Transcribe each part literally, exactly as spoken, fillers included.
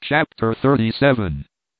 Chapter thirty-seven.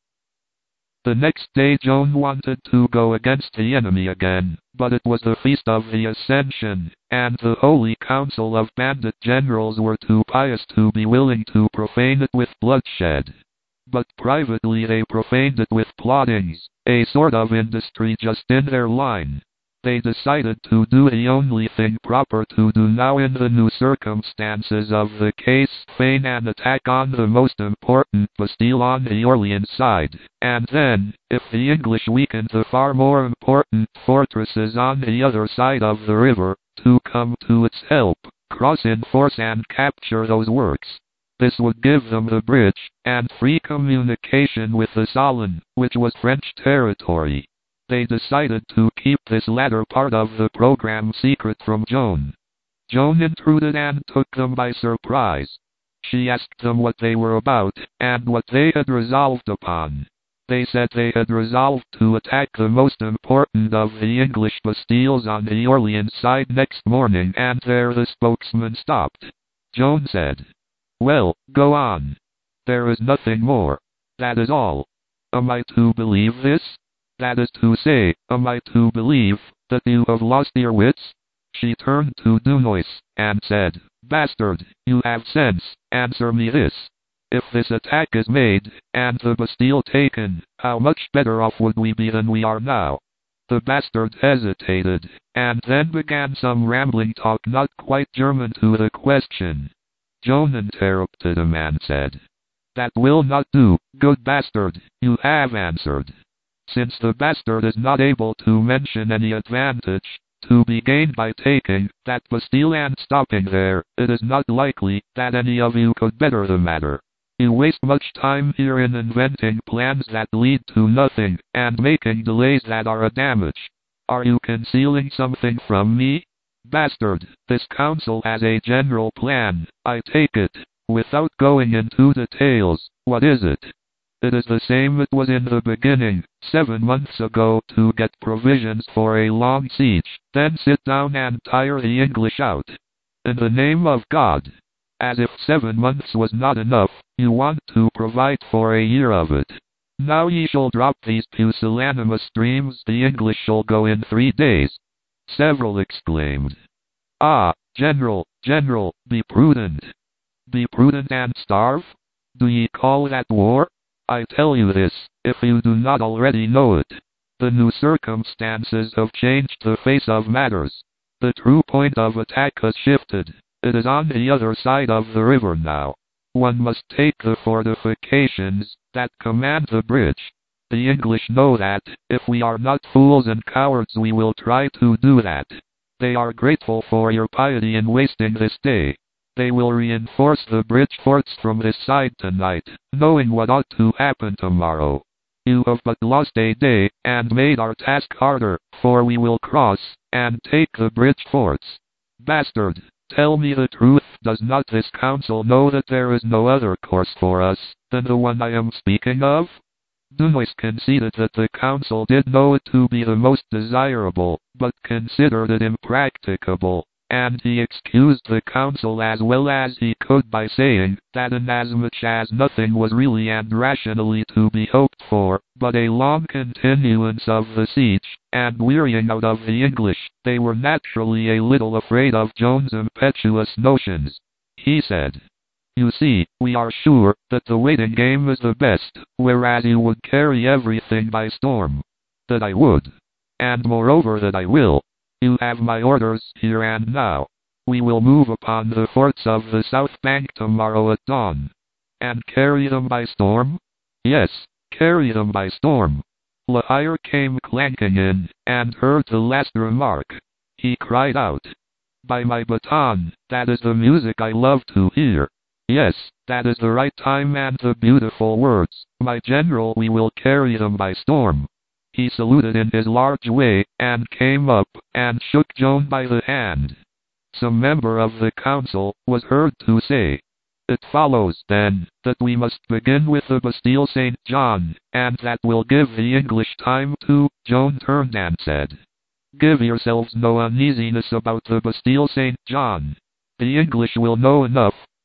The next day Joan wanted to go against the enemy again, but it was the feast of the Ascension, and the Holy Council of Bandit Generals were too pious to be willing to profane it with bloodshed. But privately they profaned it with plottings, a sort of industry just in their line. They decided to do the only thing proper to do now in the new circumstances of the case, feign an attack on the most important Bastille on the Orleans side, and then, if the English weakened the far more important fortresses on the other side of the river, to come to its help, cross in force and capture those works. This would give them the bridge, and free communication with the Solent, which was French territory. They decided to keep this latter part of the program secret from Joan. Joan intruded and took them by surprise. She asked them what they were about, and what they had resolved upon. They said they had resolved to attack the most important of the English bastilles on the Orleans side next morning, and there the spokesman stopped. Joan said, "Well, go on. There is nothing more. That is all. Am I to believe this? That is to say, am I to believe that you have lost your wits?" She turned to Dunois, and said, "Bastard, you have sense, answer me this. If this attack is made, and the Bastille taken, how much better off would we be than we are now?" The bastard hesitated, and then began some rambling talk not quite German to the question. Joan interrupted him and said, "That will not do, good bastard, you have answered. Since the bastard is not able to mention any advantage to be gained by taking that Bastille and stopping there, it is not likely that any of you could better the matter. You waste much time here in inventing plans that lead to nothing, and making delays that are a damage. Are you concealing something from me? Bastard, this council has a general plan, I take it, without going into details. What is it? It is the same it was in the beginning, seven months ago, to get provisions for a long siege, then sit down and tire the English out. In the name of God! As if seven months was not enough, you want to provide for a year of it. Now ye shall drop these pusillanimous streams, the English shall go in three days." Several exclaimed, "Ah, General, General, be prudent. Be prudent and starve? Do ye call that war? I tell you this, if you do not already know it. The new circumstances have changed the face of matters. The true point of attack has shifted. It is on the other side of the river now. One must take the fortifications that command the bridge. The English know that, if we are not fools and cowards, we will try to do that. They are grateful for your piety in wasting this day. They will reinforce the bridge forts from this side tonight, knowing what ought to happen tomorrow. You have but lost a day, and made our task harder, for we will cross, and take the bridge forts. Bastard, tell me the truth, does not this council know that there is no other course for us than the one I am speaking of?" Dunois conceded that the council did know it to be the most desirable, but considered it impracticable, and he excused the council as well as he could by saying that inasmuch as nothing was really and rationally to be hoped for but a long continuance of the siege, and wearying out of the English, they were naturally a little afraid of Joan's impetuous notions. He said, "You see, we are sure that the waiting game is the best, whereas you would carry everything by storm." "That I would. And moreover that I will. You have my orders here and now. We will move upon the forts of the south bank tomorrow at dawn." "And carry them by storm?" "Yes, carry them by storm." La Hire came clanking in, and heard the last remark. He cried out, "By my baton, that is the music I love to hear. Yes, that is the right time and the beautiful words. My general, we will carry them by storm." He saluted in his large way, and came up, and shook Joan by the hand. Some member of the council was heard to say, "It follows, then, that we must begin with the Bastille Saint John, and that will give the English time to—" Joan turned and said, "Give yourselves no uneasiness about the Bastille Saint John. The English will know enough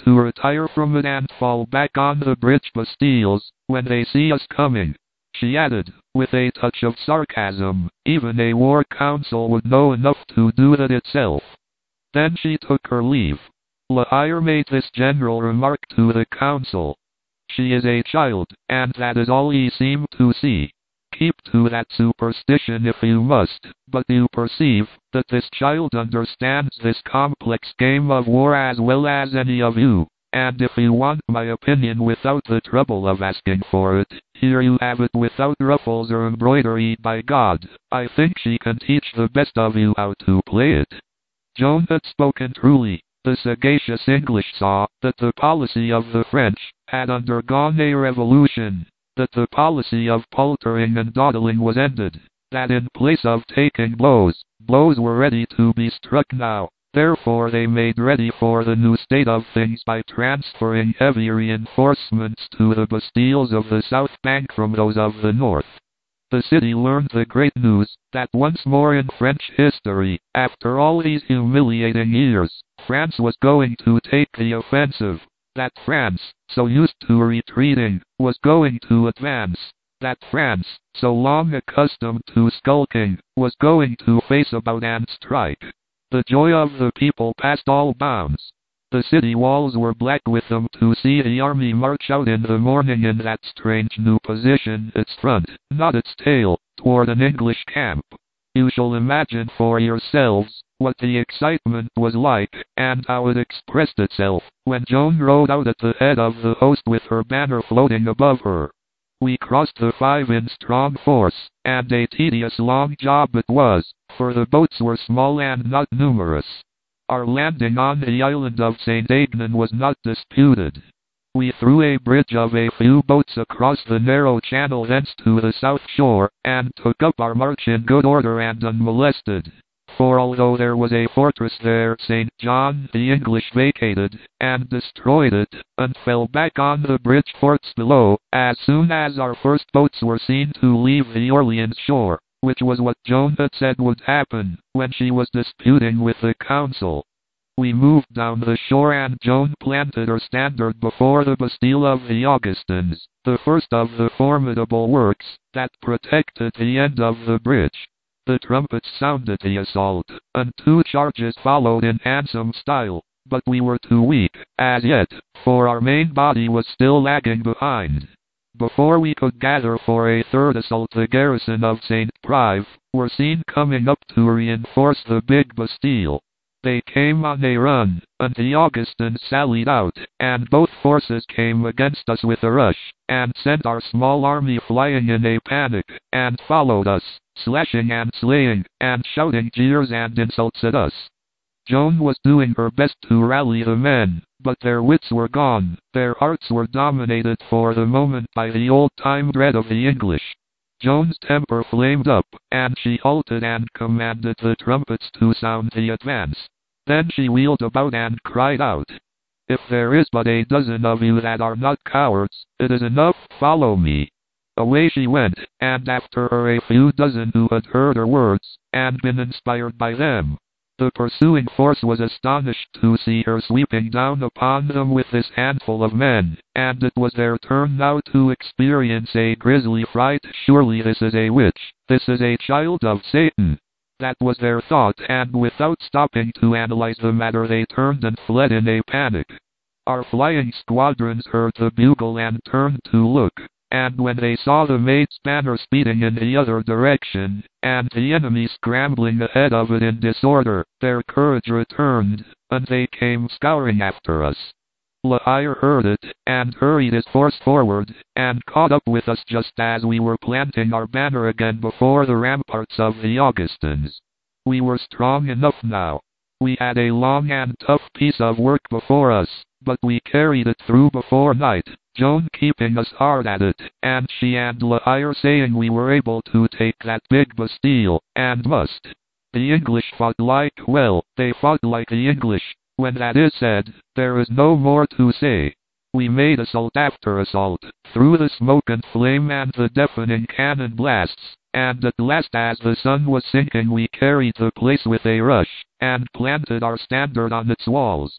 to retire from it and fall back on the bridge Bastilles, when they see us coming," she added, with a touch of sarcasm. "Even a war council would know enough to do that itself." Then she took her leave. La Hire made this general remark to the council: "She is a child, and that is all ye seem to see. Keep to that superstition if you must, but you perceive that this child understands this complex game of war as well as any of you, and if you want my opinion without the trouble of asking for it, here you have it without ruffles or embroidery. By God, I think she can teach the best of you how to play it." Joan had spoken truly. The sagacious English saw that the policy of the French had undergone a revolution, that the policy of paltering and dawdling was ended, that in place of taking blows, blows were ready to be struck now. Therefore they made ready for the new state of things by transferring heavy reinforcements to the Bastilles of the south bank from those of the north. The city learned the great news, that once more in French history, after all these humiliating years, France was going to take the offensive. That France, so used to retreating, was going to advance. That France, so long accustomed to skulking, was going to face about and strike. The joy of the people passed all bounds. The city walls were black with them to see the army march out in the morning in that strange new position, its front, not its tail, toward an English camp. You shall imagine for yourselves what the excitement was like, and how it expressed itself, when Joan rode out at the head of the host with her banner floating above her. We crossed the Five in strong force, and a tedious long job it was, for the boats were small and not numerous. Our landing on the island of Saint Aignan was not disputed. We threw a bridge of a few boats across the narrow channel thence to the south shore, and took up our march in good order and unmolested. For although there was a fortress there, Saint John, the English vacated, and destroyed it, and fell back on the bridge forts below, as soon as our first boats were seen to leave the Orleans shore, which was what Joan had said would happen, when she was disputing with the council. We moved down the shore and Joan planted her standard before the Bastille of the Augustins, the first of the formidable works that protected the end of the bridge. The trumpets sounded the assault, and two charges followed in handsome style, but we were too weak, as yet, for our main body was still lagging behind. Before we could gather for a third assault, the garrison of Saint Prive were seen coming up to reinforce the big Bastille. They came on a run, and the Augustins sallied out, and both forces came against us with a rush, and sent our small army flying in a panic, and followed us, slashing and slaying, and shouting jeers and insults at us. Joan was doing her best to rally the men, but their wits were gone, their hearts were dominated for the moment by the old-time dread of the English. Joan's temper flamed up, and she halted and commanded the trumpets to sound the advance. Then she wheeled about and cried out, "If there is but a dozen of you that are not cowards, it is enough, follow me." Away she went, and after her a few dozen who had heard her words, and been inspired by them. The pursuing force was astonished to see her sweeping down upon them with this handful of men, and it was their turn now to experience a grisly fright. Surely this is a witch, this is a child of Satan. That was their thought, and without stopping to analyze the matter they turned and fled in a panic. Our flying squadrons heard the bugle and turned to look, and when they saw the Maid's banner speeding in the other direction, and the enemy scrambling ahead of it in disorder, their courage returned, and they came scouring after us. La Hire heard it, and hurried his force forward, and caught up with us just as we were planting our banner again before the ramparts of the Augustins. We were strong enough now. We had a long and tough piece of work before us, but we carried it through before night, Joan keeping us hard at it, and she and La Hire saying we were able to take that big Bastille, and must. The English fought like, well, they fought like the English. When that is said, there is no more to say. We made assault after assault, through the smoke and flame and the deafening cannon blasts, and at last as the sun was sinking we carried the place with a rush, and planted our standard on its walls.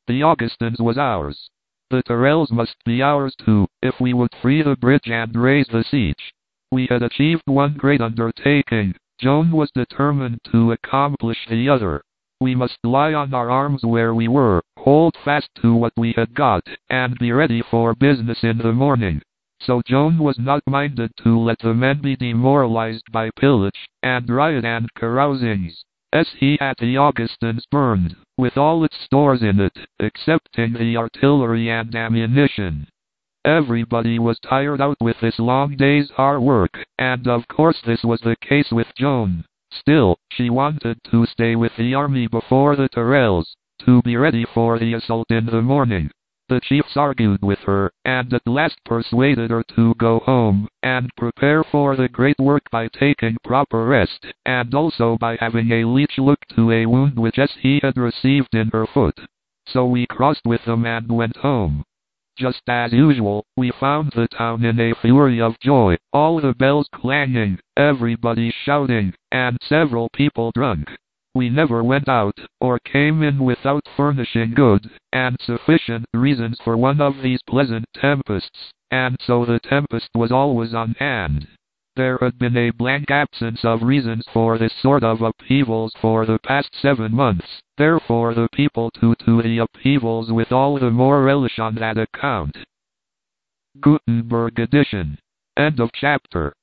The Augustins was ours. The Tyrrells must be ours too, if we would free the bridge and raise the siege. We had achieved one great undertaking. Joan was determined to accomplish the other. We must lie on our arms where we were, hold fast to what we had got, and be ready for business in the morning. So Joan was not minded to let the men be demoralized by pillage, and riot and carousings. As he at the Augustins burned, with all its stores in it, excepting the artillery and ammunition. Everybody was tired out with this long day's hard work, and of course this was the case with Joan. Still, she wanted to stay with the army before the Tyrrells, to be ready for the assault in the morning. The chiefs argued with her, and at last persuaded her to go home, and prepare for the great work by taking proper rest, and also by having a leech look to a wound which he had received in her foot. So we crossed with them and went home. Just as usual, we found the town in a fury of joy, all the bells clanging, everybody shouting, and several people drunk. We never went out, or came in without furnishing good and sufficient reasons for one of these pleasant tempests, and so the tempest was always on hand. There had been a blank absence of reasons for this sort of upheavals for the past seven months, therefore the people took to the upheavals with all the more relish on that account. Gutenberg edition. End of chapter.